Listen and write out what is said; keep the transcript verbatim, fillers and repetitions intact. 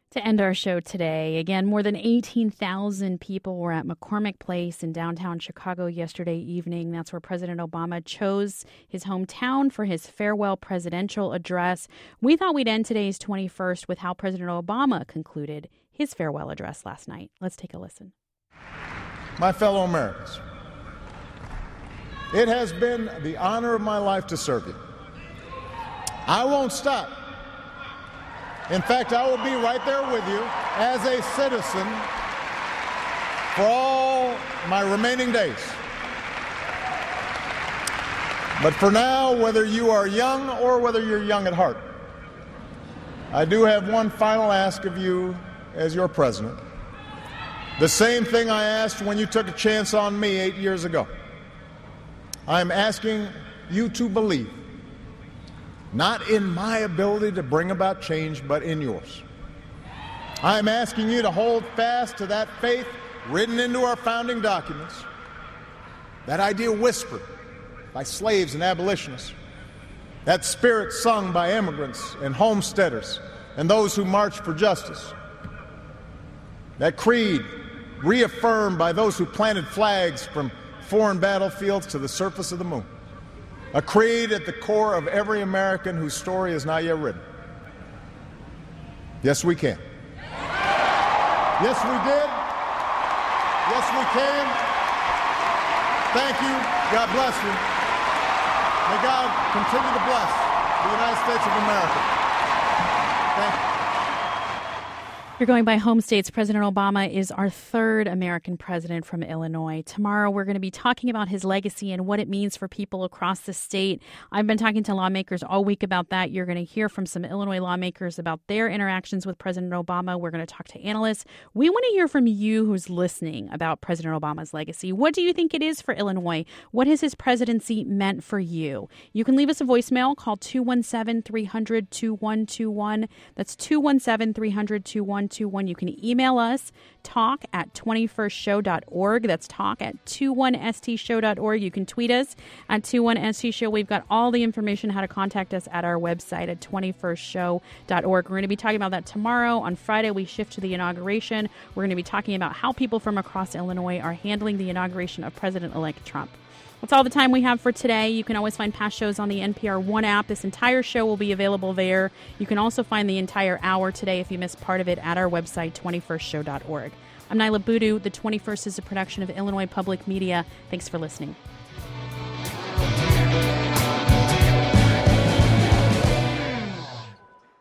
To end our show today, again, more than eighteen thousand people were at McCormick Place in downtown Chicago yesterday evening. That's where President Obama chose his hometown for his farewell presidential address. We thought we'd end today's twenty-first with how President Obama concluded his farewell address last night. Let's take a listen. My fellow Americans, it has been the honor of my life to serve you. I won't stop. In fact, I will be right there with you as a citizen for all my remaining days. But for now, whether you are young or whether you're young at heart, I do have one final ask of you as your president. The same thing I asked when you took a chance on me eight years ago. I'm asking you to believe, not in my ability to bring about change, but in yours. I'm asking you to hold fast to that faith written into our founding documents, that idea whispered by slaves and abolitionists, that spirit sung by immigrants and homesteaders and those who marched for justice, that creed reaffirmed by those who planted flags from foreign battlefields to the surface of the moon. A creed at the core of every American whose story is not yet written. Yes, we can. Yes, we did. Yes, we can. Thank you. God bless you. May God continue to bless the United States of America. Thank you. You're going by home states. President Obama is our third American president from Illinois. Tomorrow, we're going to be talking about his legacy and what it means for people across the state. I've been talking to lawmakers all week about that. You're going to hear from some Illinois lawmakers about their interactions with President Obama. We're going to talk to analysts. We want to hear from you who's listening about President Obama's legacy. What do you think it is for Illinois? What has his presidency meant for you? You can leave us a voicemail. Call two one seven, three hundred, two one two one. That's two one seven, three hundred, two one two one. You can email us, talk at twenty-first show dot org. That's talk at twenty-one s t show dot org. You can tweet us at twenty-one s t show. We've got all the information how to contact us at our website at twenty-first show dot org. We're going to be talking about that tomorrow. On Friday, we shift to the inauguration. We're going to be talking about how people from across Illinois are handling the inauguration of President-elect Trump. That's all the time we have for today. You can always find past shows on the N P R One app. This entire show will be available there. You can also find the entire hour today if you missed part of it at our website, twenty-first show dot org. I'm Nyla Boodoo. The twenty-first is a production of Illinois Public Media. Thanks for listening.